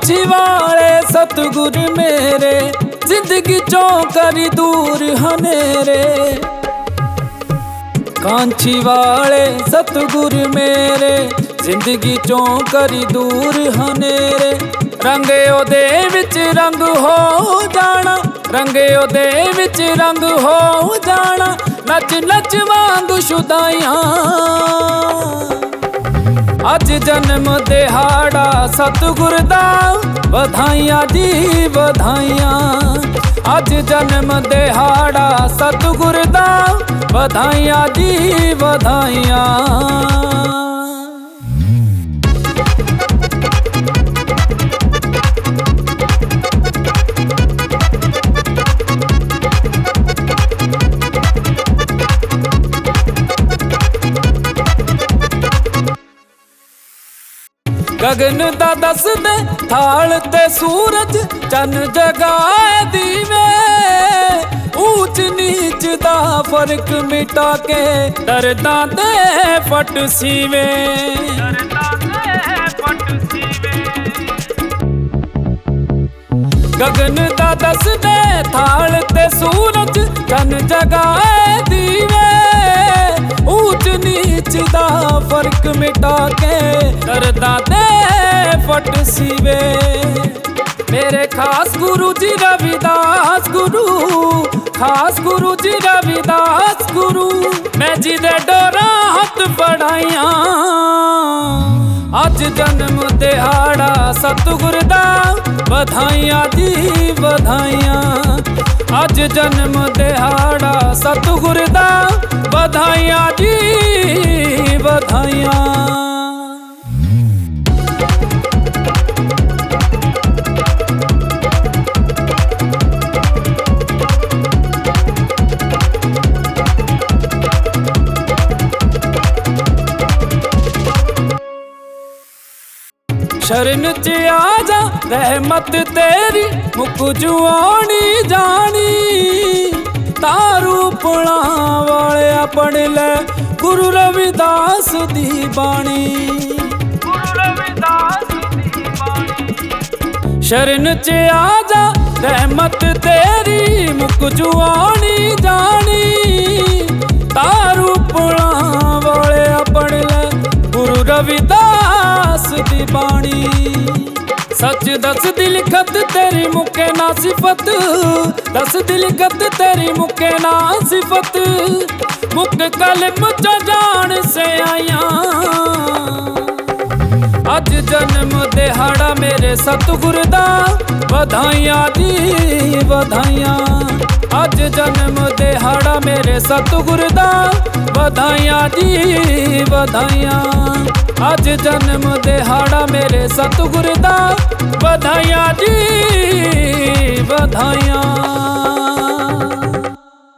कांछी वाले सतगुर मेरे, जिंदगी चों करी दूर हनेरे। कांछी वाले सतगुर मेरे, जिंदगी चों करी दूर हनेरे। रंगे ओदे विच रंग हो जाना, रंगे ओदे विच रंग हो जाना, नच नच वांग शुदाइयां। अज जन्म दिहाड़ा सतगुर दा, बधाइयां जी बधाइयां। अज जन्म दिहाड़ा सतगुर दा, बधाइयां जी बधाइयां। गगन दा दस दे थाल ते सूरज, चन जगाए दीवे। ऊंच नीच दा फर्क मिटा के, दर्दां दे फट सीवे। गगन दा दस दे थाल ते सूरज, चन जगाए दीवे। ऊंच नीच दा फर्क मिटा के, दर्दां दे फट सीवे। मेरे खास गुरु जी रविदास गुरु, खास गुरु जी रविदास गुरु, मैं जी दे डोरा हथ बढ़ाइयां। अज जन्म दिहाड़ा सतगुर दा, बधाइयां जी बधाइयां। अज जन्म दिहाड़ा सतगुर दा, बधाइयां जी बधाइयां। शरण च आजा रहमत तेरी, मुक जुआनी जानी। तारू पुणा वाले पढ़ ले, गुरु रविदास दी बाणी। शरण च आजा रहमत तेरी, मुक जुआनी जानी। तारू पुणा वाले पढ़ ले, गुरु रविदास दी बाणी। सच दस दी लिखत तेरी मुके ना सिफत, दस दी लिखत तेरी मुके ना सिफत। मुक कलम च जान से आया। अज जन्म दिहाड़ा मेरे सतगुर दा, बधाइयां जी बधाइयां। अज जन्म दिहाड़ा मेरे सतगुर दा, बधाइयां जी बधाइयां। अज जन्म दिहाड़ा मेरे सतगुर दा, बधाइयां जी बधाइयां।